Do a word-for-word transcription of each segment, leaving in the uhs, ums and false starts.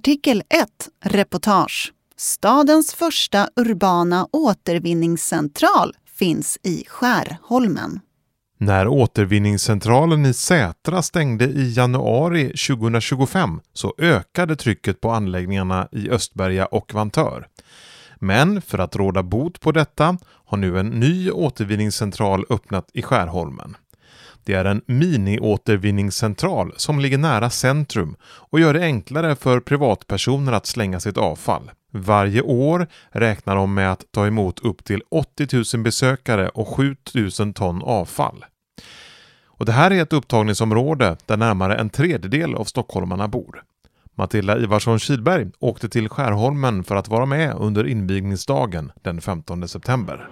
Artikel ett. Reportage. Stadens första urbana återvinningscentral finns i Skärholmen. När återvinningscentralen i Sätra stängde i januari tjugohundratjugofem så ökade trycket på anläggningarna i Östberga och Vantör. Men för att råda bot på detta har nu en ny återvinningscentral öppnat i Skärholmen. Det är en mini-återvinningscentral som ligger nära centrum och gör det enklare för privatpersoner att slänga sitt avfall. Varje år räknar de med att ta emot upp till åttio tusen besökare och sju tusen ton avfall. Och det här är ett upptagningsområde där närmare en tredjedel av stockholmarna bor. Matilda Ivarsson-Kylberg åkte till Skärholmen för att vara med under invigningsdagen den femtonde september.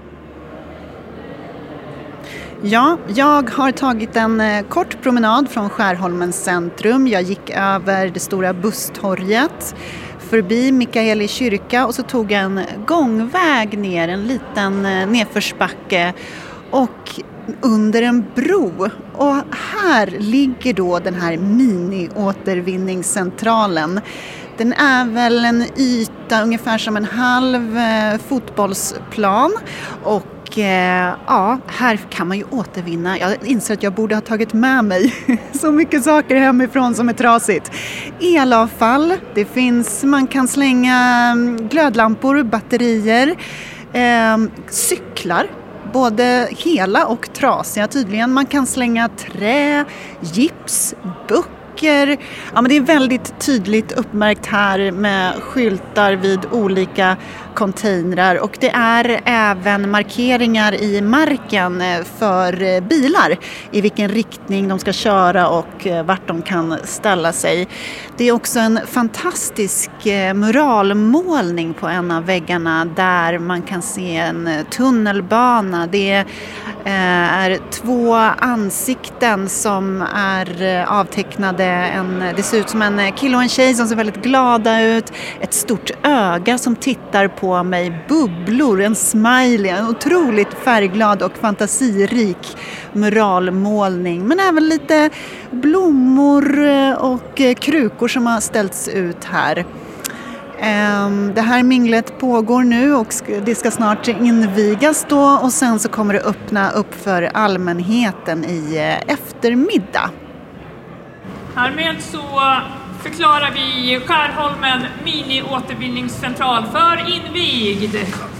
Ja, jag har tagit en kort promenad från Skärholmens centrum. Jag gick över det stora busstorget, förbi Mikaeli kyrka och så tog jag en gångväg ner, en liten nedförsbacke och under en bro. Och här ligger då den här mini-återvinningscentralen. Den är väl en yta ungefär som en halv fotbollsplan och ja, här kan man ju återvinna. Jag inser att jag borde ha tagit med mig så mycket saker hemifrån som är trasigt. Elavfall, det finns, man kan slänga glödlampor, batterier, eh, cyklar, både hela och trasiga tydligen. Man kan slänga trä, gips, böcker. Ja, men det är väldigt tydligt uppmärkt här med skyltar vid olika containrar och det är även markeringar i marken för bilar i vilken riktning de ska köra och vart de kan ställa sig. Det är också en fantastisk muralmålning på en av väggarna där man kan se en tunnelbana. Det är två ansikten som är avtecknade. En, det ser ut som en kille och en tjej som ser väldigt glada ut. Ett stort öga som tittar på mig. Bubblor, en smiley. En otroligt färgglad och fantasirik muralmålning. Men även lite blommor och krukor som har ställts ut här. Det här minglet pågår nu och det ska snart invigas då och sen så kommer det öppna upp för allmänheten i eftermiddag. Härmed så förklarar vi Skärholmen mini-återvinningscentral för invigd.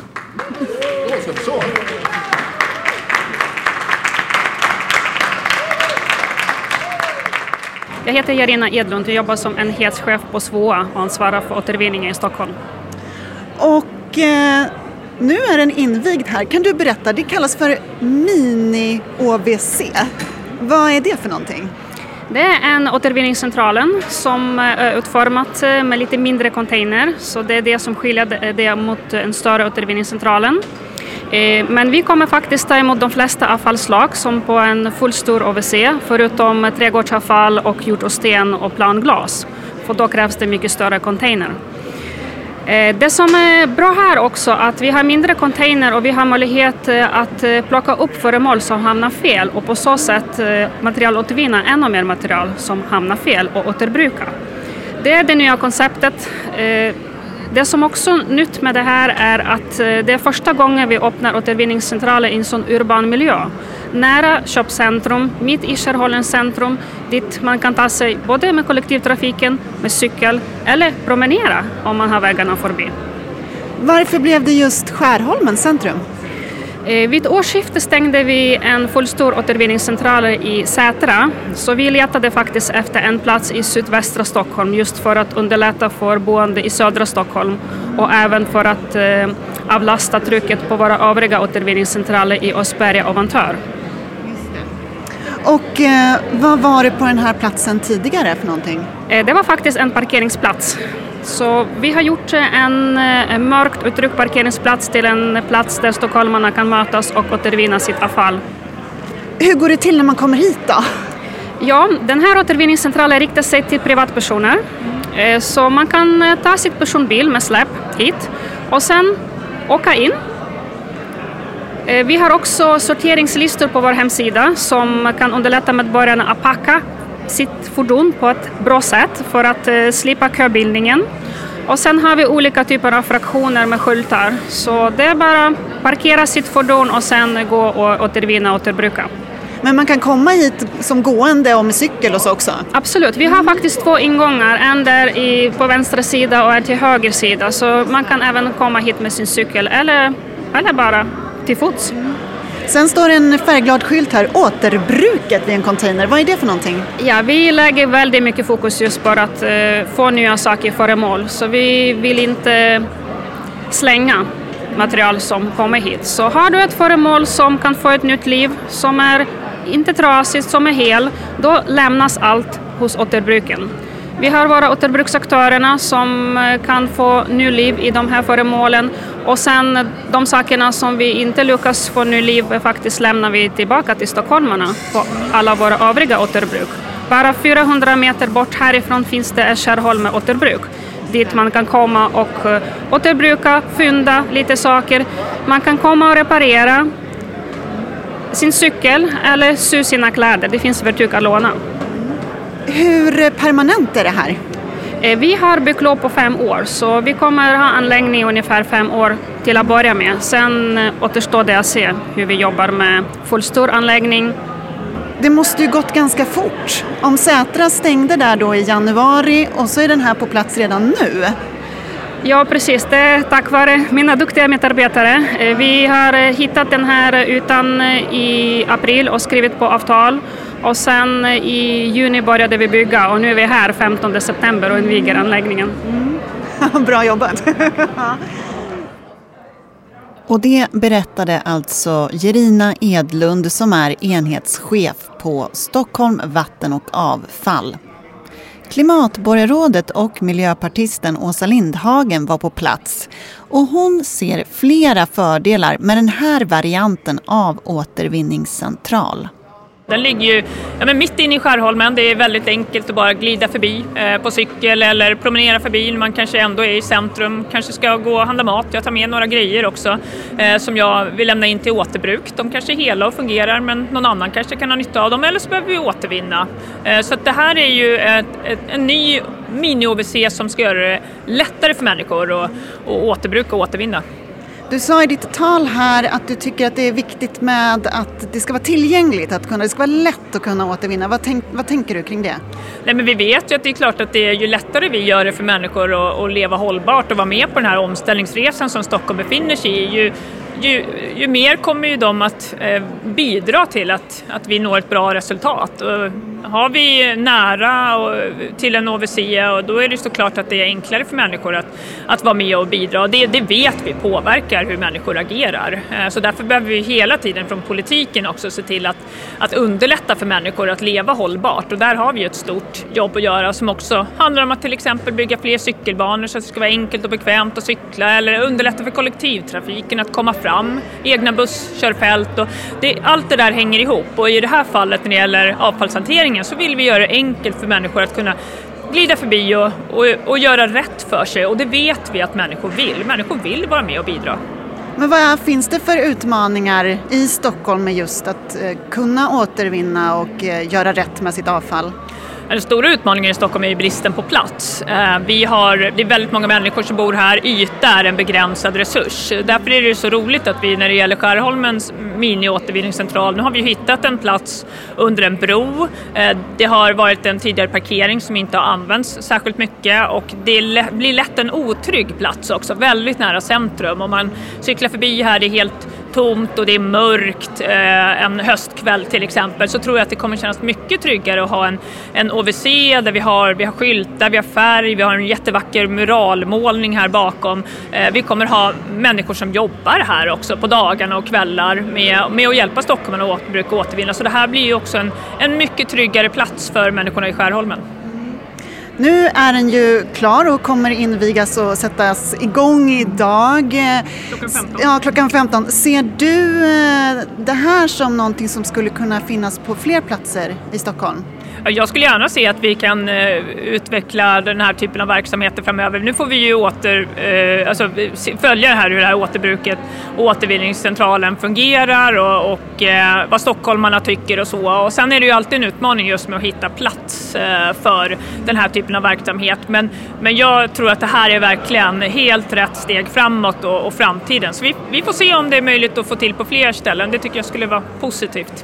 Jag heter Jarina Edlund och jobbar som enhetschef på S V O A och ansvarar för återvinningen i Stockholm. Och eh, nu är den invigd här. Kan du berätta, det kallas för mini-O V C. Vad är det för någonting? Det är en återvinningscentralen som är utformat med lite mindre container. Så det är det som skiljer det mot en större återvinningscentralen. Men vi kommer faktiskt ta emot de flesta avfallsslag som på en fullstor O V C, förutom trädgårdsavfall och gjort och sten och planglas. För då krävs det mycket större container. Det som är bra här också är att vi har mindre container och vi har möjlighet att plocka upp föremål som hamnar fel och på så sätt materialåtervinna ännu mer material som hamnar fel och återbruka. Det är det nya konceptet. Det som också är nytt med det här är att det är första gången vi öppnar återvinningscentraler i en sån urban miljö. Nära köpcentrum, mitt i Skärholmens centrum, dit man kan ta sig både med kollektivtrafiken, med cykel eller promenera om man har vägarna förbi. Varför blev det just Skärholmens centrum? Vid årsskiftet stängde vi en fullstor återvinningscentral i Sätra, så vi letade faktiskt efter en plats i sydvästra Stockholm just för att underlätta för boende i södra Stockholm och även för att eh, avlasta trycket på våra övriga återvinningscentraler i Östberga och Vantör. Och eh, vad var det på den här platsen tidigare för någonting? Eh, det var faktiskt en parkeringsplats. Så vi har gjort en, en mörkt uttryckt parkeringsplats till en plats där stockholmarna kan mötas och återvinna sitt avfall. Hur går det till när man kommer hit då? Ja, den här återvinningscentralen riktar sig till privatpersoner. Så man kan ta sitt personbil med släp hit och sen åka in. Vi har också sorteringslistor på vår hemsida som kan underlätta medborgarna att packa sitt fordon på ett bra sätt för att eh, slippa köbildningen. Och sen har vi olika typer av fraktioner med skyltar. Så det är bara parkera sitt fordon och sen gå och återvinna och återbruka. Men man kan komma hit som gående och med cykel och så också? Absolut. Vi har faktiskt två ingångar. En där i, på vänstra sida och en till höger sida. Så man kan även komma hit med sin cykel eller, eller bara till fots. Sen står en färgglad skylt här, återbruket vid en container. Vad är det för någonting? Ja, vi lägger väldigt mycket fokus just på att uh, få nya saker föremål. Så vi vill inte slänga material som kommer hit. Så har du ett föremål som kan få ett nytt liv, som är inte trasigt, som är hel, då lämnas allt hos återbruken. Vi har våra återbruksaktörerna som kan få ny liv i de här föremålen och sen de sakerna som vi inte lyckas få ny liv faktiskt lämnar vi tillbaka till stockholmarna på alla våra övriga återbruk. Bara fyrahundra meter bort härifrån finns det ett Skärholmen återbruk dit man kan komma och återbruka, fynda lite saker. Man kan komma och reparera sin cykel eller sy sina kläder. Det finns verktyg att låna. Hur permanent är det här? Vi har bygglov på fem år så vi kommer ha anläggning ungefär fem år till att börja med. Sen återstår det att se hur vi jobbar med fullstor anläggning. Det måste ju gått ganska fort. Om Sätra stängde där då i januari och så är den här på plats redan nu. Ja, precis. Det är tack vare mina duktiga medarbetare. Vi har hittat den här ytan i april och skrivit på avtal. Och sen i juni började vi bygga och nu är vi här femtonde september och inviger anläggningen. Mm. Bra jobbat! Och det berättade alltså Jerina Edlund som är enhetschef på Stockholm Vatten och Avfall. Klimatborgarrådet och miljöpartisten Åsa Lindhagen var på plats och hon ser flera fördelar med den här varianten av återvinningscentral. Den ligger ju ja, men mitt inne i Skärholmen. Det är väldigt enkelt att bara glida förbi eh, på cykel eller promenera förbi. Man kanske ändå är i centrum, kanske ska gå och handla mat. Jag tar med några grejer också eh, som jag vill lämna in till återbruk. De kanske är hela och fungerar men någon annan kanske kan ha nytta av dem eller så behöver vi återvinna. Eh, så att det här är ju ett, ett, en ny mini-O V C som ska göra det lättare för människor att, att återbruka och återvinna. Du sa i ditt tal här att du tycker att det är viktigt med att det ska vara tillgängligt, att kunna, det ska vara lätt att kunna återvinna. Vad, tänk, vad tänker du kring det? Nej, men vi vet ju att det är klart att det är ju lättare vi gör det för människor att, att leva hållbart och vara med på den här omställningsresan som Stockholm befinner sig i. Ju, ju, ju mer kommer ju de att eh, bidra till att, att vi når ett bra resultat. Och har vi nära och, till en O V C och då är det såklart att det är enklare för människor att, att vara med och bidra. Det, det vet vi påverkar hur människor agerar. Eh, så därför behöver vi hela tiden från politiken också se till att, att underlätta för människor att leva hållbart. Och där har vi ett stort jobb att göra som också handlar om att till exempel bygga fler cykelbanor så att det ska vara enkelt och bekvämt att cykla eller underlätta för kollektivtrafiken att komma fram, egna busskörfält och det, allt det där hänger ihop och i det här fallet när det gäller avfallshanteringen så vill vi göra det enkelt för människor att kunna glida förbi och, och, och göra rätt för sig och det vet vi att människor vill. Människor vill vara med och bidra. Men vad finns det för utmaningar i Stockholm med just att eh, kunna återvinna och eh, göra rätt med sitt avfall? Den stora utmaningen i Stockholm är ju bristen på plats. Vi har, det är väldigt många människor som bor här. Yta är en begränsad resurs. Därför är det så roligt att vi när det gäller Skärholmens mini-återvinningscentral, nu har vi hittat en plats under en bro. Det har varit en tidigare parkering som inte har använts särskilt mycket och det blir lätt en otrygg plats också, väldigt nära centrum. Om man cyklar förbi här, det är helt tomt och det är mörkt en höstkväll till exempel, så tror jag att det kommer kännas mycket tryggare att ha en, en O V C där vi har, vi har skyltar, vi har färg, vi har en jättevacker muralmålning här bakom. Vi kommer ha människor som jobbar här också på dagarna och kvällar med, med att hjälpa Stockholm att återbruka och återvinna. Så det här blir ju också en, en mycket tryggare plats för människorna i Skärholmen. Nu är den ju klar och kommer invigas och sättas igång idag. Klockan femton. Ja, klockan femton. Ser du det här som någonting som skulle kunna finnas på fler platser i Stockholm? Jag skulle gärna se att vi kan eh, utveckla den här typen av verksamheter framöver. Nu får vi ju åter, eh, alltså, följa det här, hur det här återbruket och återvinningscentralen fungerar och, och eh, vad stockholmarna tycker och så. Och sen är det ju alltid en utmaning just med att hitta plats eh, för den här typen av verksamhet. Men, men jag tror att det här är verkligen helt rätt steg framåt och, och framtiden. Så vi, vi får se om det är möjligt att få till på fler ställen. Det tycker jag skulle vara positivt.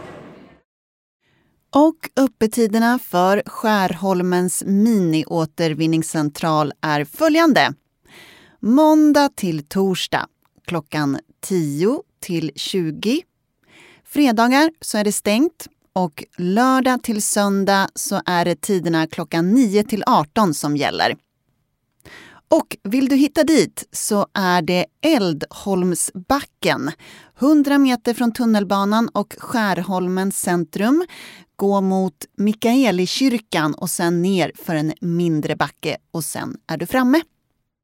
Och öppettiderna för Skärholmens mini-återvinningscentral är följande. Måndag till torsdag klockan tio till tjugo. Fredagar så är det stängt och lördag till söndag så är det tiderna klockan nio till arton som gäller. Och vill du hitta dit så är det Eldholmsbacken, hundra meter från tunnelbanan och Skärholmens centrum. Gå mot Mikaelikyrkan och sen ner för en mindre backe och sen är du framme.